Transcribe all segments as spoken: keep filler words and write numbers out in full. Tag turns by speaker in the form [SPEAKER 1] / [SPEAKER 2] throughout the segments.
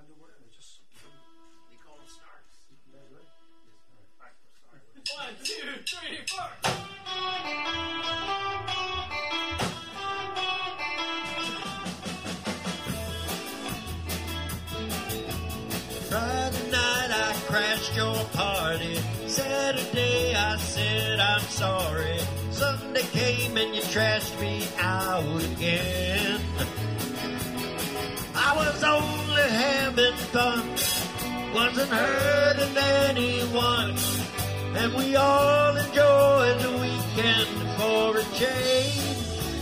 [SPEAKER 1] underwear. They just they call them snarks. That's right. Yes,
[SPEAKER 2] One, two, three, four.
[SPEAKER 3] Friday night I crashed your party. Saturday I said I'm sorry. Sunday came and you trashed me out again. I was only having fun, wasn't hurting anyone, and we all enjoyed the weekend for a change.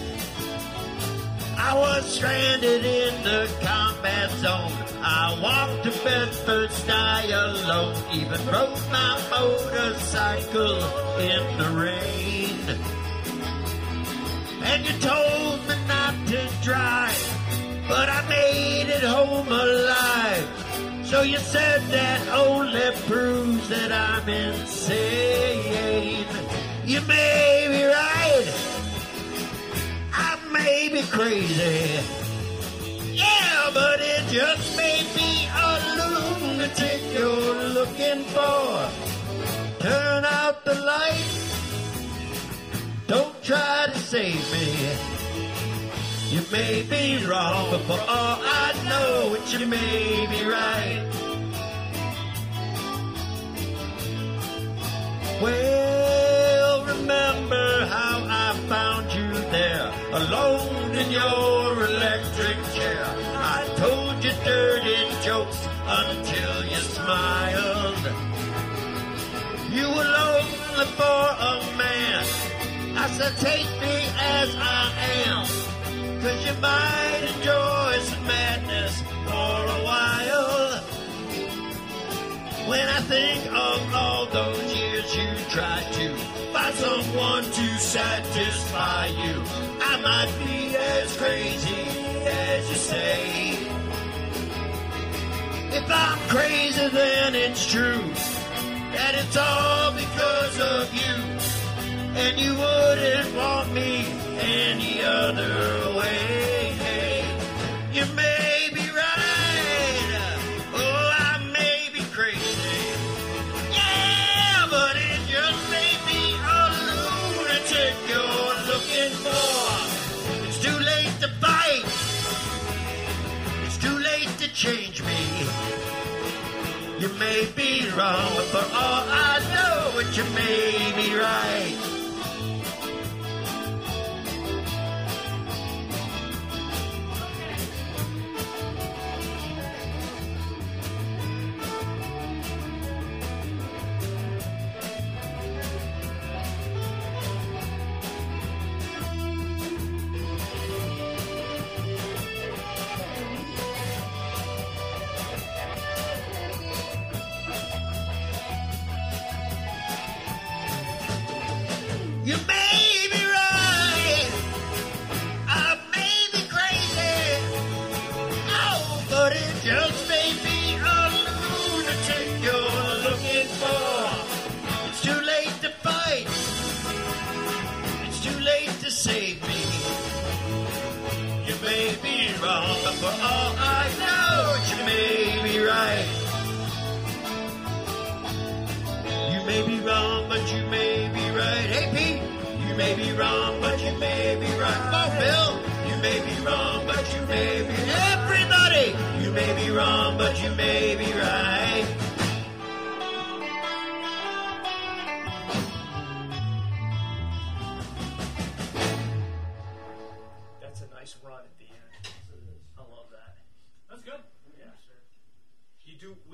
[SPEAKER 3] I was stranded in the combat zone. I walked to Bedford's die alone. Even rode my motorcycle in the rain. And you told me not to drive, but I made it home alive. So you said that only proves that I'm insane. You may be right, I may be crazy, yeah, but it just may be a lunatic you're looking for. Turn out the light, don't try to save me. You may be wrong, but for all I know, it you may be right. Well, remember how I found you there, alone in your electric chair. I told you dirty jokes until you smiled. You were lonely for a man. I said, take me as I am, 'cause you might enjoy some madness for a while. When I think of all those years you tried to find someone to satisfy you, I might be as crazy as you say. If I'm crazy, then it's true that it's all because of you, and you wouldn't want me any other way. You may be right, oh, I may be crazy, yeah, but it just may be a lunatic you're looking for. It's too late to fight, it's too late to change me. You may be wrong, but for all I know, it you may be right. You may be right, I may be crazy, oh, but it just may be a lunatic you're looking for. It's too late to fight, it's too late to save me. You may be wrong, but for all I know, you may be right. You may be wrong, but you may be right. Hey, Pete, you may be wrong, but you may be right. Oh, Bill, you may be wrong, but you may be. Everybody, you may be wrong, but you may be right.
[SPEAKER 2] That's a nice run at the end. I love that. That's good. Yeah. You do.